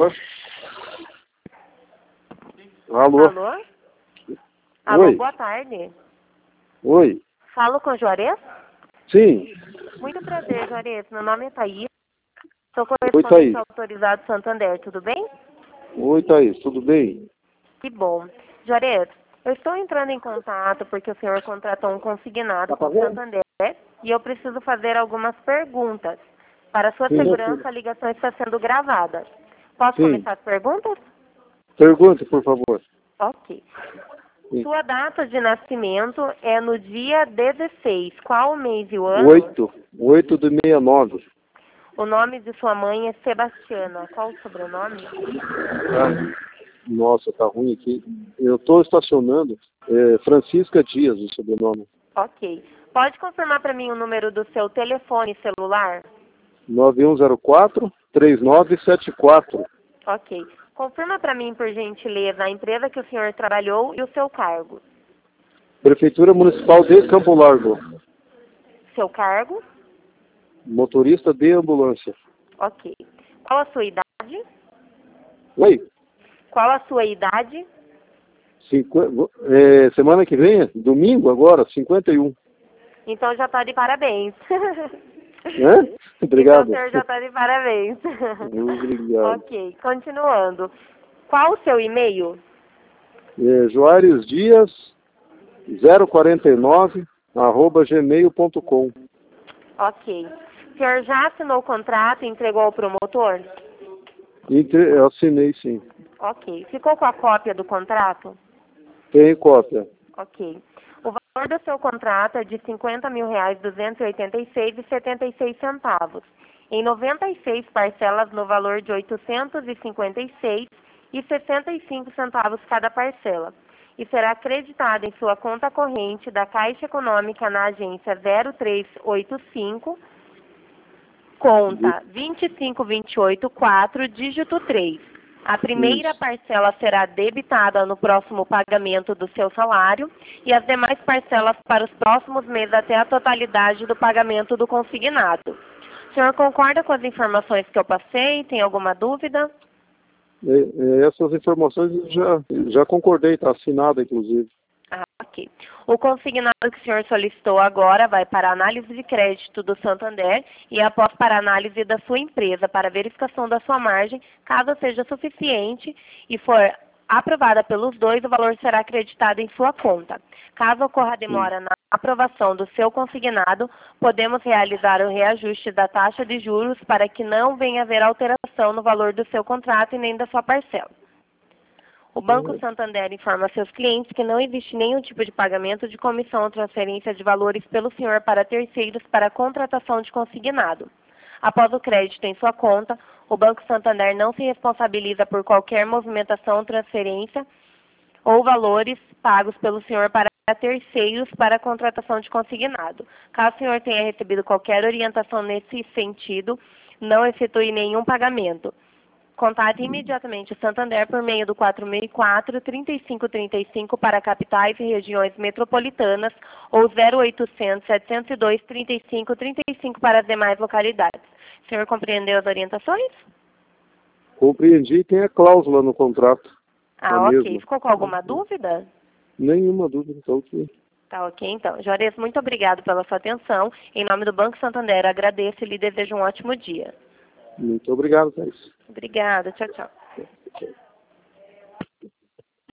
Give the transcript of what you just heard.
Alô? Alô? Alô, Oi. boa tarde. Oi. Falo com o Juarez? Sim. Muito prazer, Juarez. Meu nome é Thaís. Sou Oi, correspondente Thaís. autorizado Santander, tudo bem? Oi, Thaís. Tudo bem? Que bom. Juarez, eu estou entrando em contato porque o senhor contratou um consignado com o Santander e eu preciso fazer algumas perguntas. Para sua Sim. segurança, a ligação está sendo gravada. Posso Sim. começar as perguntas? Pergunte, por favor. Ok. Sim. Sua data de nascimento é no dia 16. Qual o mês e o ano? 8 de 69. O nome de sua mãe é Sebastiana. Qual o sobrenome? Nossa, tá ruim aqui. Eu estou estacionando. Francisca Dias, o sobrenome. Ok. Pode confirmar para mim o número do seu telefone celular? 9104-3974. Ok. Confirma para mim, por gentileza, a empresa que o senhor trabalhou e o seu cargo. Prefeitura Municipal de Campo Largo. Seu cargo? Motorista de ambulância. Ok. Qual a sua idade? Oi. Qual a sua idade? Semana que vem, domingo agora, 51. Então já está de parabéns. Né? Então o Obrigado. senhor já está de parabéns. Obrigado. Ok, continuando. Qual o seu e-mail? Juarez Dias 049 @gmail.com. Ok. O senhor já assinou o contrato e entregou ao promotor? Eu assinei, sim. Ok. Ficou com a cópia do contrato? Tem cópia. Ok. O valor do seu contrato é de R$ 50.286,76. Em 96 parcelas no valor de R$ 856,65 cada parcela. E será acreditado em sua conta corrente da Caixa Econômica na agência 0385, conta 25284, dígito 3. A primeira Isso. parcela será debitada no próximo pagamento do seu salário e as demais parcelas para os próximos meses até a totalidade do pagamento do consignado. O senhor concorda com as informações que eu passei? Tem alguma dúvida? Essas informações eu já concordei, está assinada, inclusive. Ok. O consignado que o senhor solicitou agora vai para a análise de crédito do Santander e após para a análise da sua empresa para verificação da sua margem. Caso seja suficiente e for aprovada pelos dois, o valor será acreditado em sua conta. Caso ocorra demora na aprovação do seu consignado, podemos realizar o reajuste da taxa de juros para que não venha haver alteração no valor do seu contrato e nem da sua parcela. O Banco Santander informa seus clientes que não existe nenhum tipo de pagamento de comissão ou transferência de valores pelo senhor para terceiros para a contratação de consignado. Após o crédito em sua conta, o Banco Santander não se responsabiliza por qualquer movimentação, transferência ou valores pagos pelo senhor para terceiros para a contratação de consignado. Caso o senhor tenha recebido qualquer orientação nesse sentido, não efetue nenhum pagamento. Contate imediatamente o Santander por meio do 4004-3535 para capitais e regiões metropolitanas ou 0800-702-3535 para as demais localidades. O senhor compreendeu as orientações? Compreendi, tem a cláusula no contrato. Ah, ok. Mesma. Ficou com alguma dúvida? Nenhuma dúvida, então sim. Tá ok, então. Juarez, muito obrigado pela sua atenção. Em nome do Banco Santander, agradeço e lhe desejo um ótimo dia. Muito obrigado, Thaís. Obrigada. Tchau, tchau.